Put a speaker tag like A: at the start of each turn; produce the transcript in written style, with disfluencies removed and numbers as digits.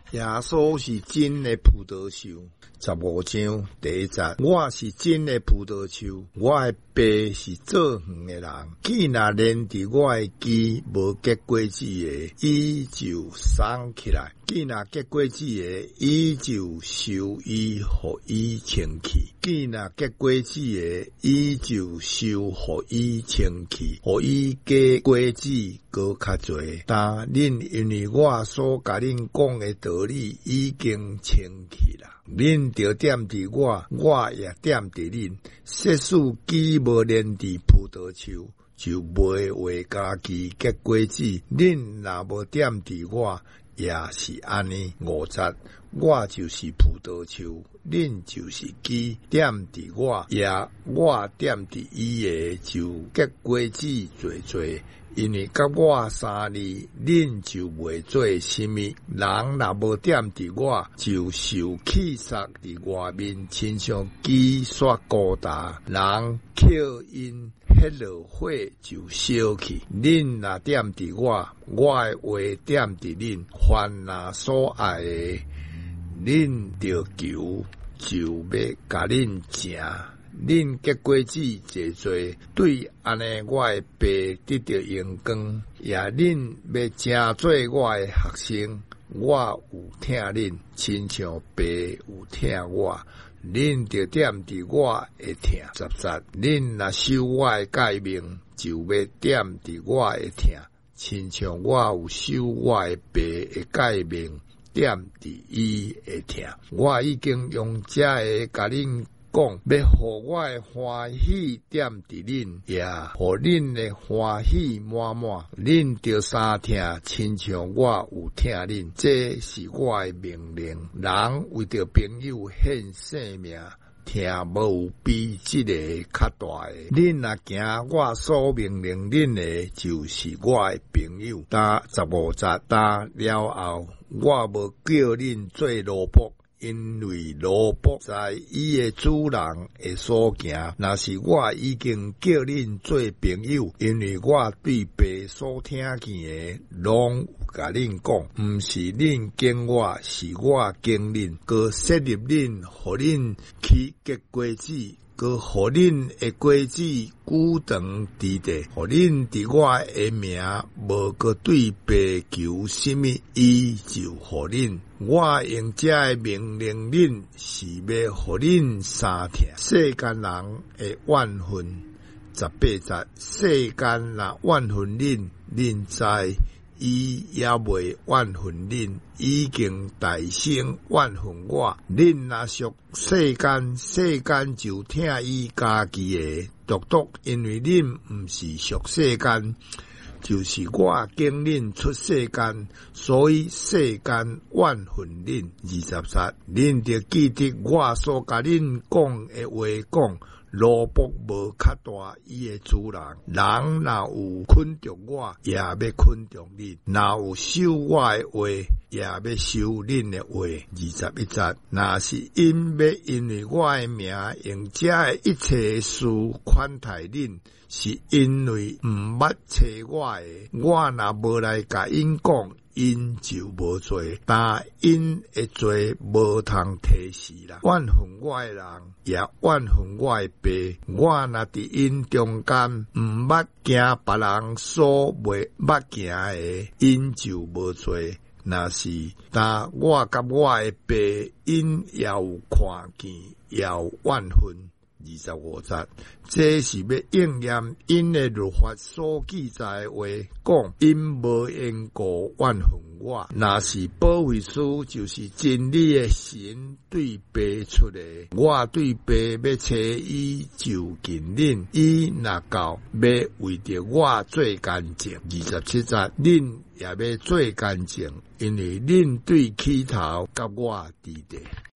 A: 耶稣是真的葡萄树，15章第1节，我是真的葡萄树，我的爸是做园的人。既若连伫我的枝无结果子的，伊就送起来；既若结果子的，伊就收伊，互伊清气；既若结果子的，伊就收互伊清气，互伊结果子搁较侪。但恁因为我所甲恁讲的道理已经清气啦，恁就踮伫我，我也踮伫恁。世事既无连伫葡萄树，就袂为家己结果子。恁若无踮伫我，也是安尼。5节，我就是葡萄树，恁就是枝，踮伫我，也我踮伫伊的，就结果子侪侪。因为甲我三字，恁就袂做什么。人若无踮伫我，就受气煞伫外面，亲像枝煞孤大，人扣因迄落火就烧去。恁若踮伫我，我的话踮伫恁，凡若所爱的，恁着求，就要甲恁成。恁结果子侪侪，对安尼我的爸得到荣光，也恁要正做我的学生，我有听恁，亲像爸有听我，恁着踮伫我会听。10节，恁若守我的诫命，就要踮伫我会听，亲像我有守我的爸的诫命，踮伫伊会听。我已经用这个甲恁讲，要互我的欢喜踮伫恁，也互恁的欢喜满满。恁着三听，亲像我有听恁，这是我的命令。人为着朋友献性命，听无有比这个较大的。恁若行我所命令恁的，就是我的朋友。15节，了后，我无叫恁做奴仆。因为奴仆在伊的主人的所行，若是我已经叫恁做朋友，因为我对爸所听见的，拢有甲恁讲，毋是恁经我，是我经恁，搁设立恁，互恁去结果子，搁互恁的果子久长伫地，互恁伫我的名，无搁对爸求什么，伊就互恁。我用这个命令恁，是要互恁三听。世间人会怨恨，18节，世间若怨恨恁，恁知伊也袂怨恨恁，已经大声怨恨我。恁若属世间，世间就听伊家己的，独因为恁毋是属世间，就是我经恁出世间，所以世间怨恨恁。20节，恁着记得我所甲恁讲的话讲，奴仆无较大伊的主人。人若有昆着我，也要昆着恁；若有守我的话，也要守恁的话。21节，若是因为我的名用这的一切事款待恁，是因为毋捌找我的。我若无来甲因讲，因就无做，但因会做无通提示啦。怨恨我的人，也怨恨我的爸。我若伫因中间，毋捌行别人所袂捌行的，因就无做。若是，但我甲我的爸，因也有看见，也有怨恨。25节，这是要应验因的律法所记载的话，讲因无缘故怨恨我。若是保惠师，就是真理的神对爸出的。我对爸要找伊就近恁，伊若到要为着我做干净。27节，恁也要做干净，因为恁对起头甲我伫地。